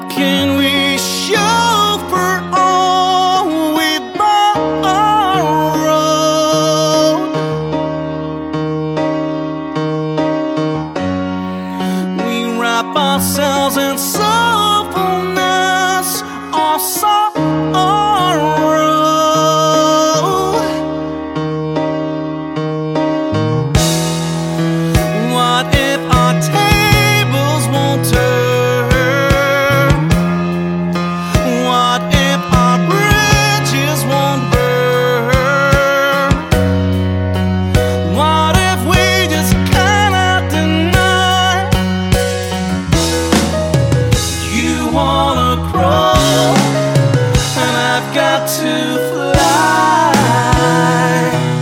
Can we show for all we borrowed? We wrap ourselves in soulfulness or sorrow. What if our tables won't turn? What if our bridges won't burn? What if we just cannot deny? You wanna grow, and I've got to fly.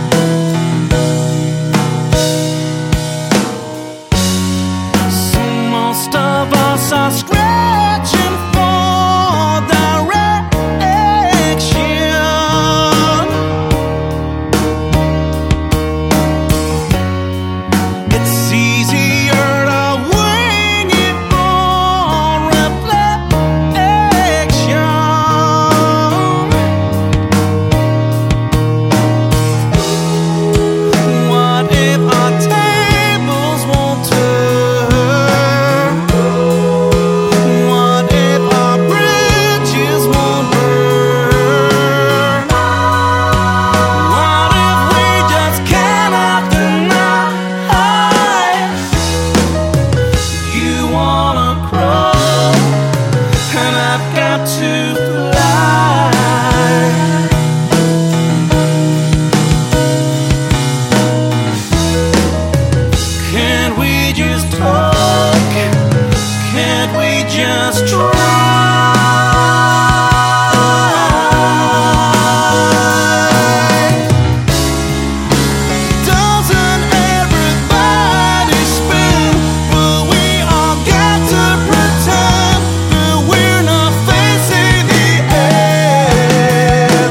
So most of us are scratching for direction. It's easier to wing it on reflection. What if our tables won't turn? What if our bridges won't burn? What if we just cannot deny? You wanna grow, and I've got to fly. Can't we just talk? Can't we just try? Doesn't everybody spin? But we all got to pretend that we're not facing the end.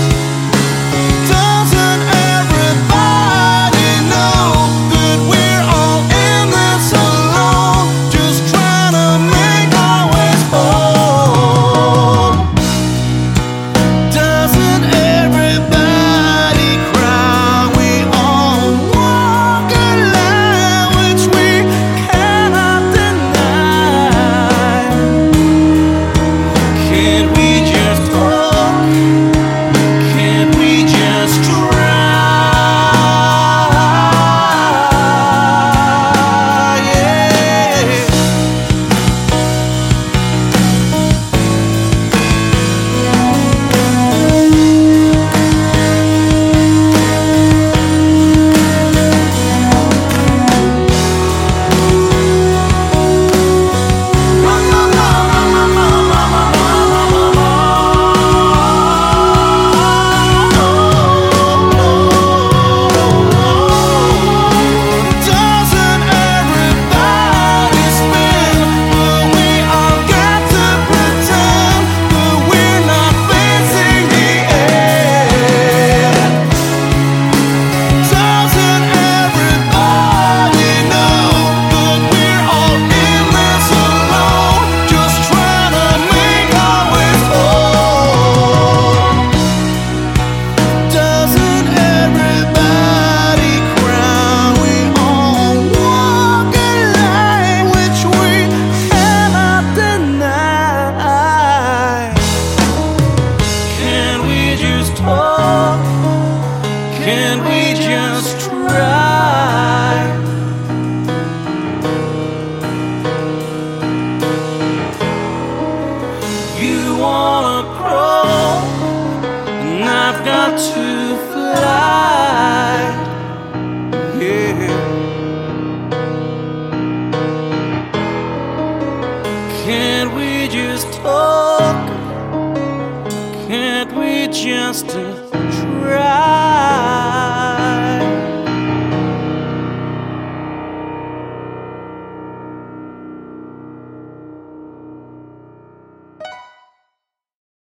Doesn't everybody know that we're all in this alone, just trying to make our ways home? Doesn't everybody cry? We all walk a line which we cannot deny. Can't we just talk? Can't we just try? Yeah. Doesn't everybody spin? But we all got to pretend that we're not facing the end. Doesn't everybody know that we're all in this alone, just trying to make our ways home? Doesn't everybody cry? We all walk a line which we cannot deny. Can we just talk? Can we just try? You wanna grow, and I've got to fly. Yeah. Can't we just talk? Can't we just